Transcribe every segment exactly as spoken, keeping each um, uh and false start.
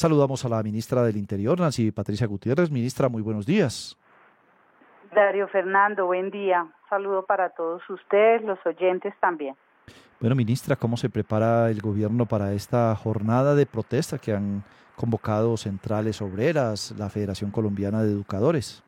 Saludamos a la ministra del Interior, Nancy Patricia Gutiérrez. Ministra, muy buenos días. Darío Fernando, buen día. Saludo para todos ustedes, los oyentes también. Bueno, ministra, ¿cómo se prepara el gobierno para esta jornada de protesta que han convocado centrales obreras, la Federación Colombiana de Educadores?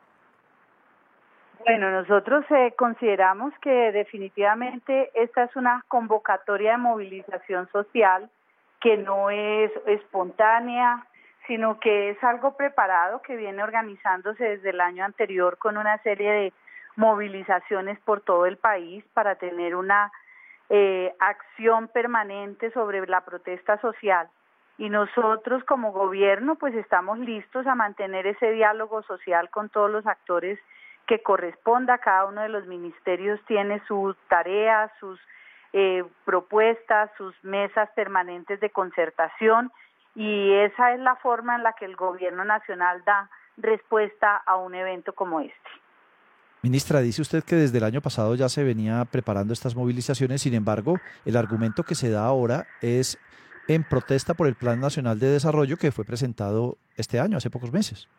Bueno, nosotros eh, consideramos que definitivamente esta es una convocatoria de movilización social que no es espontánea, sino que es algo preparado que viene organizándose desde el año anterior con una serie de movilizaciones por todo el país para tener una eh, acción permanente sobre la protesta social. Y nosotros como gobierno pues estamos listos a mantener ese diálogo social con todos los actores que corresponda. Cada uno de los ministerios tiene sus tareas, sus eh, propuestas, sus mesas permanentes de concertación, y esa es la forma en la que el gobierno nacional da respuesta a un evento como este. Ministra, dice usted que desde el año pasado ya se venía preparando estas movilizaciones, sin embargo, el argumento que se da ahora es en protesta por el Plan Nacional de Desarrollo que fue presentado este año, hace pocos meses.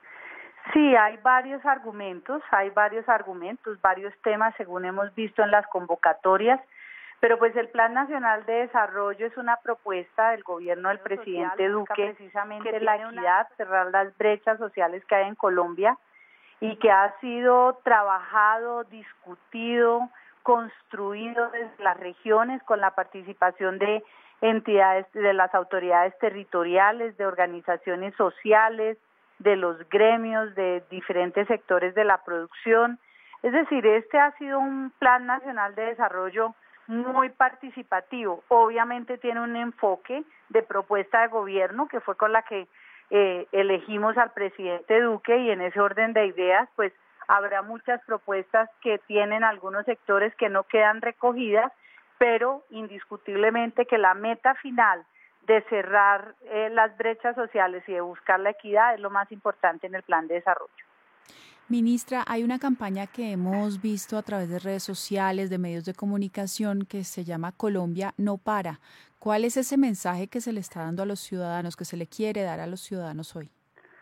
Sí, hay varios argumentos, hay varios argumentos, varios temas según hemos visto en las convocatorias, pero pues el Plan Nacional de Desarrollo es una propuesta del gobierno del presidente Duque, precisamente la equidad, cerrar las brechas sociales que hay en Colombia y que ha sido trabajado, discutido, construido desde las regiones con la participación de entidades, de las autoridades territoriales, de organizaciones sociales, de los gremios, de diferentes sectores de la producción. Es decir, este ha sido un Plan Nacional de Desarrollo muy participativo. Obviamente tiene un enfoque de propuesta de gobierno que fue con la que eh, elegimos al presidente Duque, y en ese orden de ideas pues habrá muchas propuestas que tienen algunos sectores que no quedan recogidas, pero indiscutiblemente que la meta final de cerrar eh, las brechas sociales y de buscar la equidad es lo más importante en el plan de desarrollo. Ministra, hay una campaña que hemos visto a través de redes sociales, de medios de comunicación, que se llama Colombia no para. ¿Cuál es ese mensaje que se le está dando a los ciudadanos, que se le quiere dar a los ciudadanos hoy?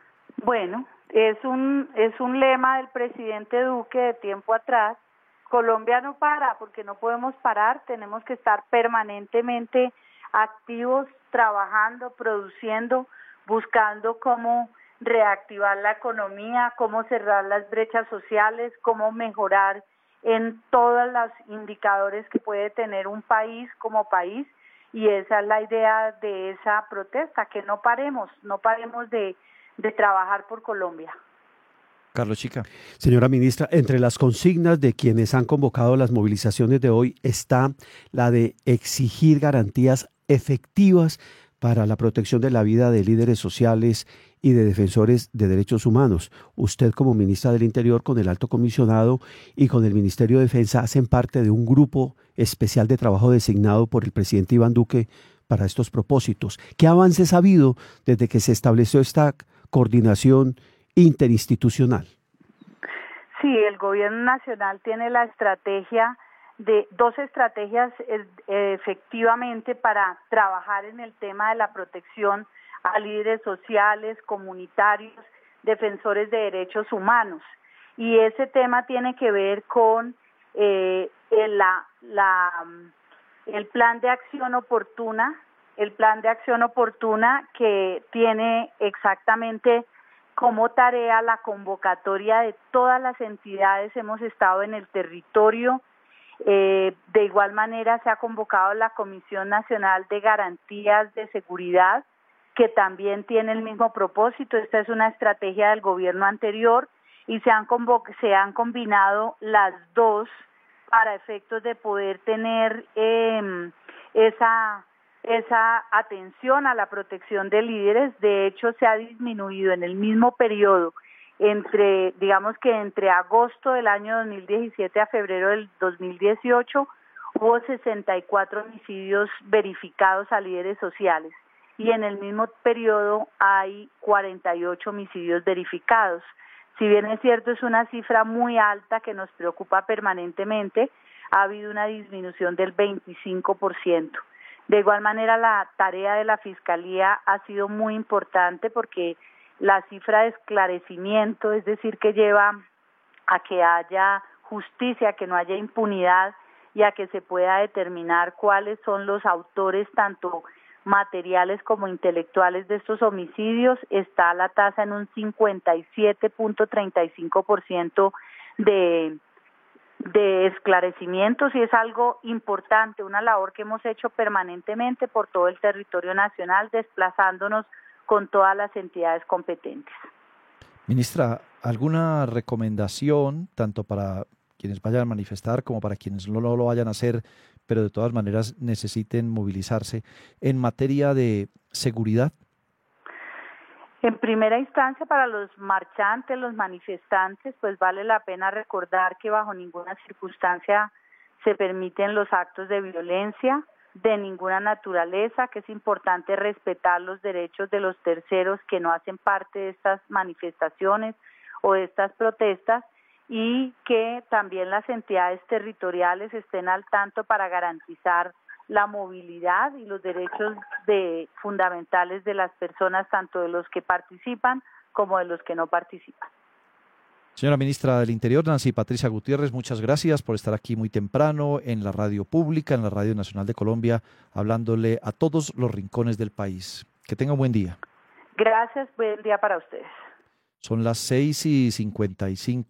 Bueno, es un, es un lema del presidente Duque de tiempo atrás. Colombia no para, porque no podemos parar, tenemos que estar permanentemente activos, trabajando, produciendo, buscando cómo reactivar la economía, cómo cerrar las brechas sociales, cómo mejorar en todos los indicadores que puede tener un país como país, y esa es la idea de esa protesta, que no paremos, no paremos de, de trabajar por Colombia. Carlos Chica. Señora ministra, entre las consignas de quienes han convocado las movilizaciones de hoy está la de exigir garantías efectivas para la protección de la vida de líderes sociales y de defensores de derechos humanos. Usted, como ministra del Interior, con el Alto Comisionado y con el Ministerio de Defensa, hacen parte de un grupo especial de trabajo designado por el presidente Iván Duque para estos propósitos. ¿Qué avances ha habido desde que se estableció esta coordinación interinstitucional? Sí, el gobierno nacional tiene la estrategia de dos estrategias eh, efectivamente para trabajar en el tema de la protección a líderes sociales, comunitarios, defensores de derechos humanos. Y ese tema tiene que ver con eh, el, la, la, el plan de acción oportuna, el plan de acción oportuna que tiene exactamente como tarea la convocatoria de todas las entidades. Hemos estado en el territorio. Eh, de igual manera se ha convocado la Comisión Nacional de Garantías de Seguridad, que también tiene el mismo propósito. Esta es una estrategia del gobierno anterior y se han, convoc- se han combinado las dos para efectos de poder tener eh, esa, esa atención a la protección de líderes. De hecho, se ha disminuido en el mismo periodo entre, digamos que entre agosto del año dos mil diecisiete a febrero del dos mil dieciocho, hubo sesenta y cuatro homicidios verificados a líderes sociales, y en el mismo periodo hay cuarenta y ocho homicidios verificados. Si bien es cierto, es una cifra muy alta que nos preocupa permanentemente, ha habido una disminución del veinticinco por ciento. De igual manera, la tarea de la Fiscalía ha sido muy importante porque la cifra de esclarecimiento, es decir, que lleva a que haya justicia, que no haya impunidad y a que se pueda determinar cuáles son los autores tanto materiales como intelectuales de estos homicidios, está la tasa en un cincuenta y siete punto treinta y cinco por ciento de de esclarecimientos, y es algo importante, una labor que hemos hecho permanentemente por todo el territorio nacional, desplazándonos con todas las entidades competentes. Ministra, ¿alguna recomendación, tanto para quienes vayan a manifestar como para quienes no lo vayan a hacer, pero de todas maneras necesiten movilizarse, en materia de seguridad? En primera instancia, para los marchantes, los manifestantes, pues vale la pena recordar que bajo ninguna circunstancia se permiten los actos de violencia de ninguna naturaleza, que es importante respetar los derechos de los terceros que no hacen parte de estas manifestaciones o de estas protestas, y que también las entidades territoriales estén al tanto para garantizar la movilidad y los derechos de, fundamentales de las personas, tanto de los que participan como de los que no participan. Señora Ministra del Interior, Nancy Patricia Gutiérrez, muchas gracias por estar aquí muy temprano en la radio pública, en la Radio Nacional de Colombia, hablándole a todos los rincones del país. Que tenga un buen día. Gracias, buen día para ustedes. Son las seis y cincuenta y cinco.